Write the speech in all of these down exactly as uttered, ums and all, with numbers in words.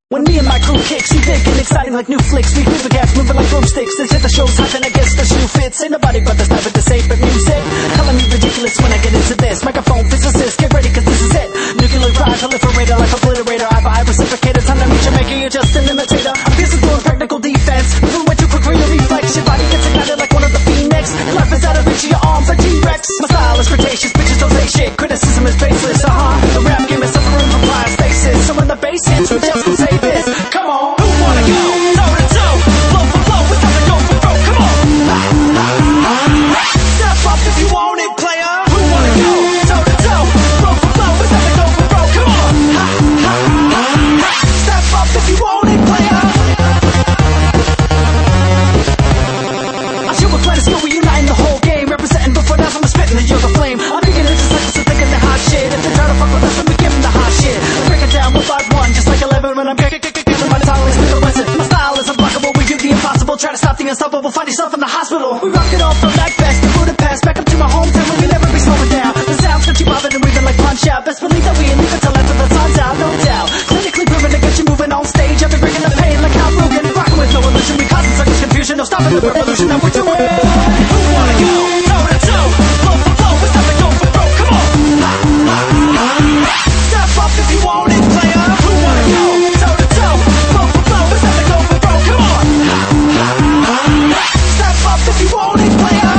When me and my crew kicks, you big and exciting like new flicks. We move the gas, moving like broomsticks. Let's hit the shows hot, then I guess the shoe fits. Ain't nobody but this type of this ain't but music. Calling me ridiculous when I get into this. Microphone physicist, get ready cause this is it. Nuclear pride, proliferator like obliterator. I buy reciprocator, time to meet you, making you just an imitator. I'm busy doing practical defense. Moving way too quick for your reflex. Your body gets ignited like one of the phoenix. Your life is out of reach of your arms like T-Rex. My style is cretaceous, bitches don't say shit. Criticism is baseless, uh-huh. The rap game is suffering from prior stasis. So when the bass hits, we just gon' say this. Come on, who wanna go? Toe to toe, flow for flow, it's time to go for broke. Come on, step up if you want it, player. Who wanna go? Toe to toe, flow for flow, it's time to go for broke. Come on, step up if you want it, player. I show a planet skill, we uniting the whole game. Representing before that, I'm spitting the yoga flame. I'm thinking it's just like this, I'm thinking the hot shit. If they try to fuck with us, then we give them the hot shit. I break it down one by one, just like eleven when I'm kicking. Try to stop the unstoppable, find yourself in the hospital. We rock it all from Macbeth to Budapest, back up to my hometown where we never be slowing down. The sounds got you bobbing and weaving like Punch Out. Best believe that we ain't leaving till after the sun's out, no doubt. Clinically proven to get you moving on stage. I've been bringing the pain like Hal Rogan. Rocking with no illusion, we causing suckers confusion. No stopping the revolution that we're doing. Who wanna go? Toe to toe, flow for flow, it's time to go for broke. Come on, step up if you want it, player. Who wanna go? Toe to toe, flow for flow, it's time to go for broke. Come on. Step up if you want it, player.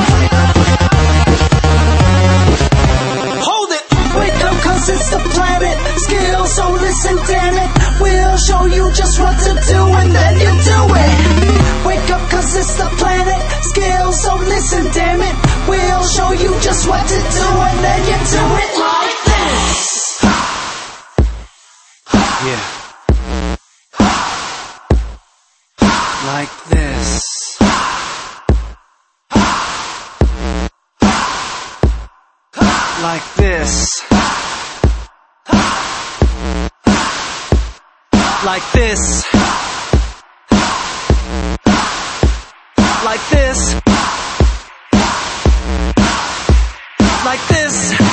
Hold it. Wake up cause it's the planet. Skill, so listen, damn it. We'll show you just what to do and then you do it. Wake up cause it's the planet. Skill, so listen, damn it. We'll show you just what to do and then you do it like this. Yeah. Like this. Like this. Like this. Like this. Like this.